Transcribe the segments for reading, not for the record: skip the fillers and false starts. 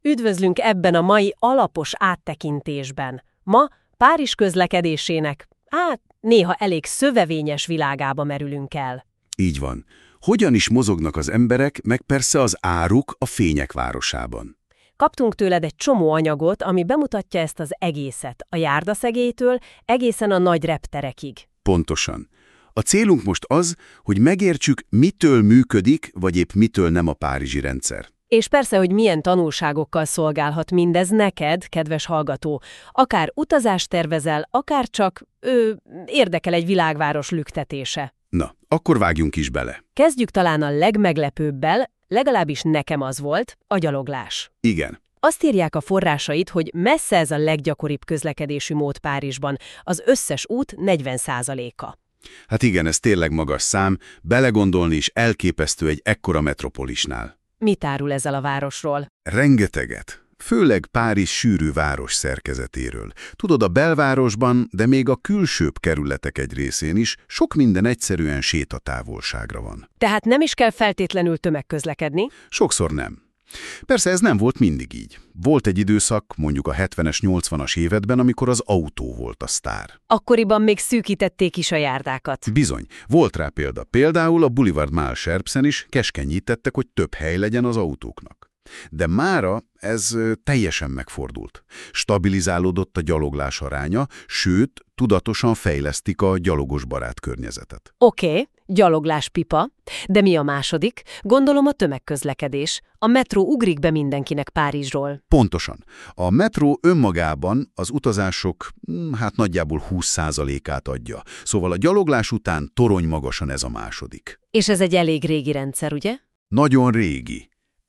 Üdvözlünk ebben a mai alapos áttekintésben. Ma Párizs közlekedésének, néha elég szövevényes világába merülünk el. Így van. Hogyan is mozognak az emberek, meg persze az áruk a fények városában? Kaptunk tőled egy csomó anyagot, ami bemutatja ezt az egészet, a járdaszegélytől egészen a nagy repterekig. Pontosan. A célunk most az, hogy megértsük, mitől működik, vagy épp mitől nem a párizsi rendszer. És persze, hogy milyen tanulságokkal szolgálhat mindez neked, kedves hallgató. Akár utazást tervezel, akár csak érdekel egy világváros lüktetése. Na, akkor vágjunk is bele. Kezdjük talán a legmeglepőbbel, legalábbis nekem az volt, a gyaloglás. Igen. Azt írják a forrásait, hogy messze ez a leggyakoribb közlekedésű mód Párizsban, az összes út 40%-a. Hát igen, ez tényleg magas szám, belegondolni is elképesztő egy ekkora metropolisnál. Mit árul ezzel a városról? Rengeteget. Főleg Párizs sűrű város szerkezetéről. Tudod, a belvárosban, de még a külsőbb kerületek egy részén is sok minden egyszerűen sétatávolságra van. Tehát nem is kell feltétlenül tömegközlekedni? Sokszor nem. Persze ez nem volt mindig így. Volt egy időszak, mondjuk a 70-es, 80-as években, amikor az autó volt a sztár. Akkoriban még szűkítették is a járdákat. Bizony. Volt rá példa. Például a Boulevard Malesherbesen is keskenyítettek, hogy több hely legyen az autóknak. De mára ez teljesen megfordult. Stabilizálódott a gyaloglás aránya, sőt, tudatosan fejlesztik a gyalogosbarát környezetet. Oké, gyaloglás pipa, de mi a második? Gondolom a tömegközlekedés. A metró ugrik be mindenkinek Párizsról. Pontosan. A metró önmagában az utazások nagyjából 20%-át adja. Szóval a gyaloglás után toronymagasan ez a második. És ez egy elég régi rendszer, ugye? Nagyon régi.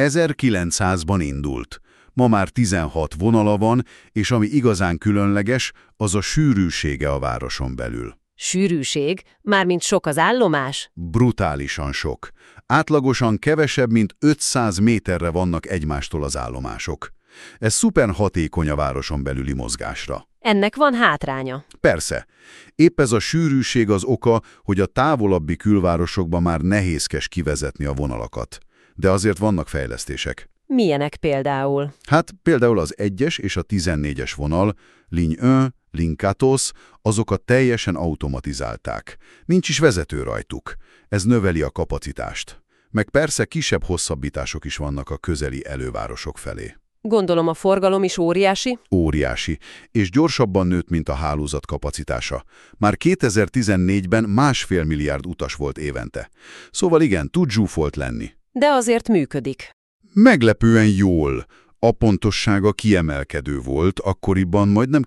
1900-ban indult. Ma már 16 vonala van, és ami igazán különleges, az a sűrűsége a városon belül. Sűrűség? Mármint sok az állomás? Brutálisan sok. Átlagosan kevesebb, mint 500 méterre vannak egymástól az állomások. Ez szuper hatékony a városon belüli mozgásra. Ennek van hátránya. Persze. Épp ez a sűrűség az oka, hogy a távolabbi külvárosokban már nehézkes kivezetni a vonalakat. De azért vannak fejlesztések. Milyenek például? Hát például az 1-es és a 14-es vonal, Ligne 1, Ligne 14, azokat teljesen automatizálták. Nincs is vezető rajtuk. Ez növeli a kapacitást. Meg persze kisebb hosszabbítások is vannak a közeli elővárosok felé. Gondolom a forgalom is óriási? Óriási, és gyorsabban nőtt, mint a hálózat kapacitása. Már 2014-ben 1,5 milliárd utas volt évente. Szóval igen, tud zsúfolt lenni. De azért működik. Meglepően jól. A pontossága kiemelkedő volt, akkoriban majdnem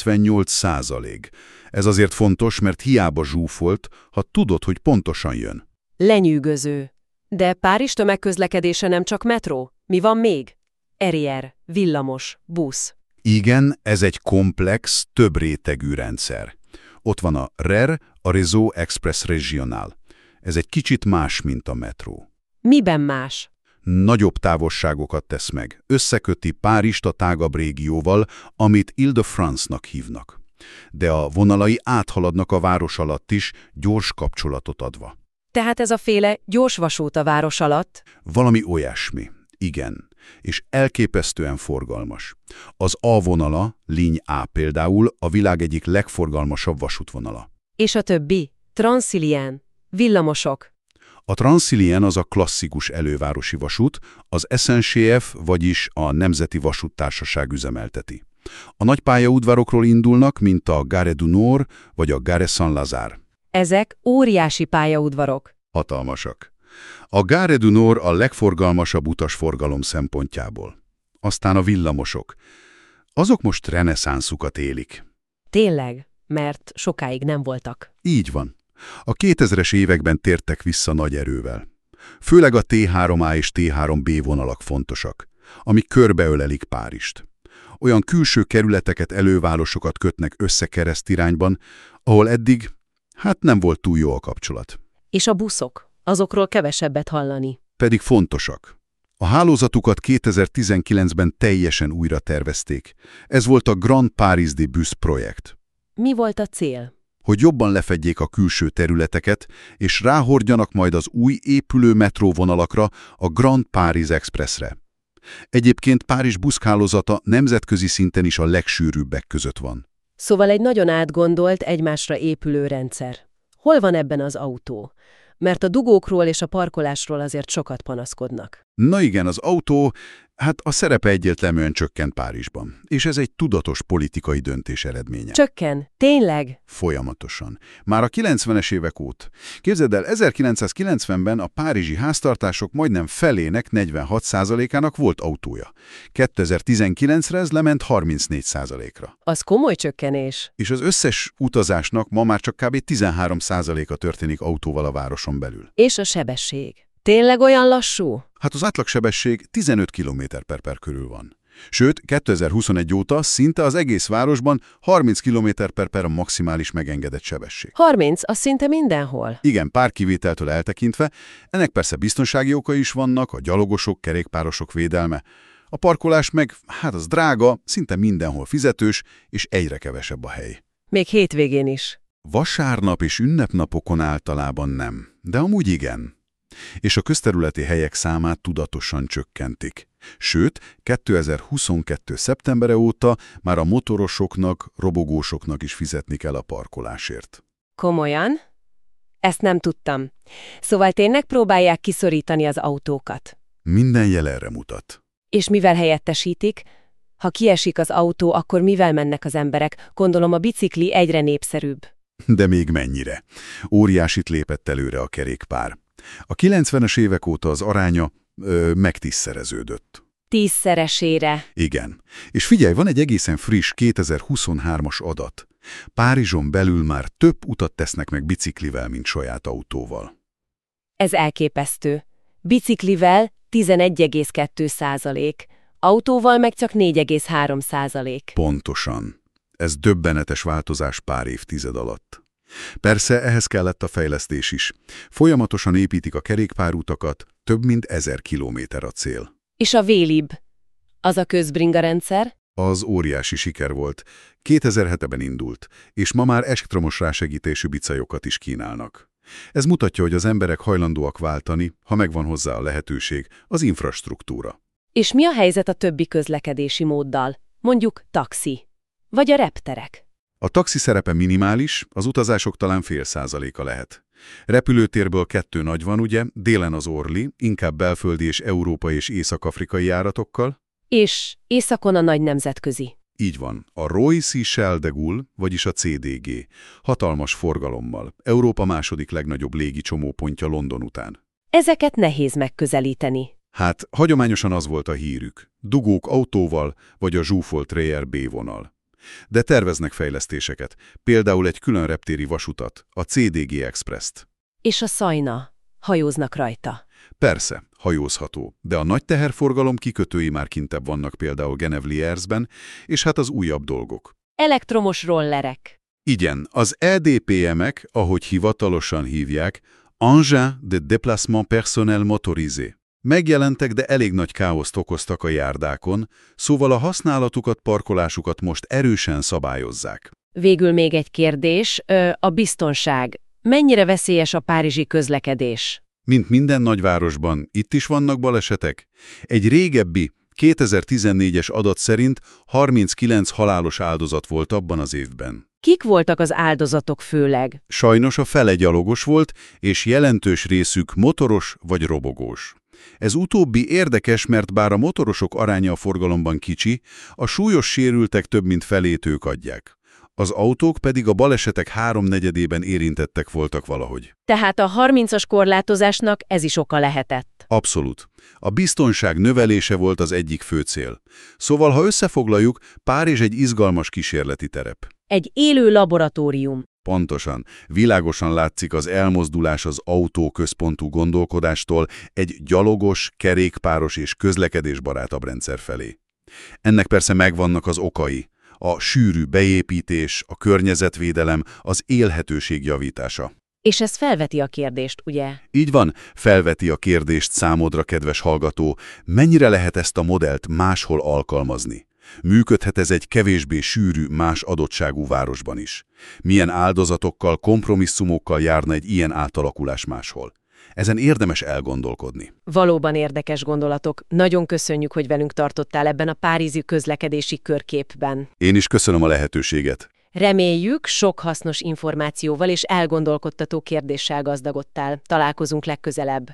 98%. Ez azért fontos, mert hiába zsúfolt, ha tudod, hogy pontosan jön. Lenyűgöző. De Párizs tömegközlekedése nem csak metró? Mi van még? RER, villamos, busz. Igen, ez egy komplex, több rétegű rendszer. Ott van a RER, a Réseau Express Régional. Ez egy kicsit más, mint a metró. Miben más? Nagyobb távolságokat tesz meg. Összeköti Párizst a tágabb régióval, amit Île-de-France-nak hívnak. De a vonalai áthaladnak a város alatt is, gyors kapcsolatot adva. Tehát ez a féle gyors vasút a város alatt? Valami olyasmi. Igen. És elképesztően forgalmas. Az A vonala, Ligne A például, a világ egyik legforgalmasabb vasútvonala. És a többi? Transilien, villamosok. A Transilien az a klasszikus elővárosi vasút, az SNCF, vagyis a Nemzeti Vasúttársaság üzemelteti. A nagy pályaudvarokról indulnak, mint a Gare du Nord vagy a Gare Saint-Lazare. Ezek óriási pályaudvarok. Hatalmasak. A Gare du Nord a legforgalmasabb utasforgalom szempontjából. Aztán a villamosok. Azok most reneszánszukat élik. Tényleg, mert sokáig nem voltak. Így van. A 2000-es években tértek vissza nagy erővel. Főleg a T3A és T3B vonalak fontosak, amik körbeölelik Párizst. Olyan külső kerületeket, elővárosokat kötnek össze keresztirányban, ahol eddig, nem volt túl jó a kapcsolat. És a buszok? Azokról kevesebbet hallani. Pedig fontosak. A hálózatukat 2019-ben teljesen újra tervezték. Ez volt a Grand Paris des Bus projekt. Mi volt a cél? Hogy jobban lefedjék a külső területeket, és ráhordjanak majd az új épülő metróvonalakra, a Grand Paris Expressre. Egyébként Párizs buszhálózata nemzetközi szinten is a legsűrűbbek között van. Szóval egy nagyon átgondolt, egymásra épülő rendszer. Hol van ebben az autó? Mert a dugókról és a parkolásról azért sokat panaszkodnak. Na igen, az autó, hát a szerepe egyértelműen csökkent Párizsban, és ez egy tudatos politikai döntés eredménye. Csökken? Tényleg? Folyamatosan. Már a 90-es évek óta. Képzeld el, 1990-ben a párizsi háztartások majdnem felének, 46%-ának volt autója. 2019-re ez lement 34%-ra. Az komoly csökkenés. És az összes utazásnak ma már csak kb. 13%-a történik autóval a városon belül. És a sebesség. Tényleg olyan lassú? Hát az átlagsebesség 15 km/h körül van. Sőt, 2021 óta szinte az egész városban 30 km/h a maximális megengedett sebesség. 30, az szinte mindenhol. Igen, pár kivételtől eltekintve, ennek persze biztonsági okai is vannak, a gyalogosok, kerékpárosok védelme. A parkolás meg, hát az drága, szinte mindenhol fizetős, és egyre kevesebb a hely. Még hétvégén is. Vasárnap és ünnepnapokon általában nem, de amúgy igen. És a közterületi helyek számát tudatosan csökkentik. Sőt, 2022. szeptembere óta már a motorosoknak, robogósoknak is fizetni kell a parkolásért. Komolyan? Ezt nem tudtam. Szóval tényleg próbálják kiszorítani az autókat. Minden jel erre mutat. És mivel helyettesítik? Ha kiesik az autó, akkor mivel mennek az emberek? Gondolom a bicikli egyre népszerűbb. De még mennyire. Óriásit lépett előre a kerékpár. A 90-es évek óta az aránya megtízszereződött. 10-szeresére. Igen. És figyelj, van egy egészen friss 2023-as adat. Párizson belül már több utat tesznek meg biciklivel, mint saját autóval. Ez elképesztő. Biciklivel 11,2%, autóval meg csak 4,3%. Pontosan. Ez döbbenetes változás pár évtized alatt. Persze ehhez kellett a fejlesztés is. Folyamatosan építik a kerékpárutakat, több mint 1000 kilométer a cél. És a Vélib? Az a közbringarendszer? Az óriási siker volt. 2007-ben indult, és ma már elektromos rásegítésű bicajokat is kínálnak. Ez mutatja, hogy az emberek hajlandóak váltani, ha megvan hozzá a lehetőség, az infrastruktúra. És mi a helyzet a többi közlekedési móddal? Mondjuk taxi. Vagy a repterek? A taxi szerepe minimális, az utazások talán 0,5%-a lehet. Repülőtérből 2 nagy van, ugye, délen az Orly, inkább belföldi és európai és észak-afrikai járatokkal. És északon a nagy nemzetközi. Így van, a Roissy-Charles de Gaulle, vagyis a CDG, hatalmas forgalommal, Európa második legnagyobb légi csomópontja London után. Ezeket nehéz megközelíteni. Hát, hagyományosan az volt a hírük, dugók autóval, vagy a zsúfolt Rayer B vonal. De terveznek fejlesztéseket, például egy külön reptéri vasutat, a CDG Express-t. És a Szajna. Hajóznak rajta. Persze, hajózható, de a nagy teherforgalom kikötői már kintebb vannak például Genève-Liersben, és hát az újabb dolgok. Elektromos rollerek. Igen, az EDPM-ek, ahogy hivatalosan hívják, Engins de déplacement personnel motorisé. Megjelentek, de elég nagy káoszt okoztak a járdákon, szóval a használatukat, parkolásukat most erősen szabályozzák. Végül még egy kérdés, a biztonság. Mennyire veszélyes a párizsi közlekedés? Mint minden nagyvárosban, itt is vannak balesetek. Egy régebbi, 2014-es adat szerint 39 halálos áldozat volt abban az évben. Kik voltak az áldozatok főleg? Sajnos a fele gyalogos volt, és jelentős részük motoros vagy robogós. Ez utóbbi érdekes, mert bár a motorosok aránya a forgalomban kicsi, a súlyos sérültek több mint felét ők adják. Az autók pedig a balesetek 3/4-ében érintettek voltak valahogy. Tehát a 30-as korlátozásnak ez is oka lehetett. Abszolút. A biztonság növelése volt az egyik fő cél. Szóval, ha összefoglaljuk, Párizs egy izgalmas kísérleti terep. Egy élő laboratórium. Pontosan. Világosan látszik az elmozdulás az autóközpontú gondolkodástól egy gyalogos, kerékpáros és közlekedésbarátabb rendszer felé. Ennek persze megvannak az okai. A sűrű beépítés, a környezetvédelem, az élhetőség javítása. És ez felveti a kérdést, ugye? Így van, felveti a kérdést számodra, kedves hallgató, mennyire lehet ezt a modellt máshol alkalmazni? Működhet ez egy kevésbé sűrű, más adottságú városban is? Milyen áldozatokkal, kompromisszumokkal járna egy ilyen átalakulás máshol? Ezen érdemes elgondolkodni. Valóban érdekes gondolatok. Nagyon köszönjük, hogy velünk tartottál ebben a párizsi közlekedési körképben. Én is köszönöm a lehetőséget. Reméljük, sok hasznos információval és elgondolkodtató kérdéssel gazdagodtál. Találkozunk legközelebb.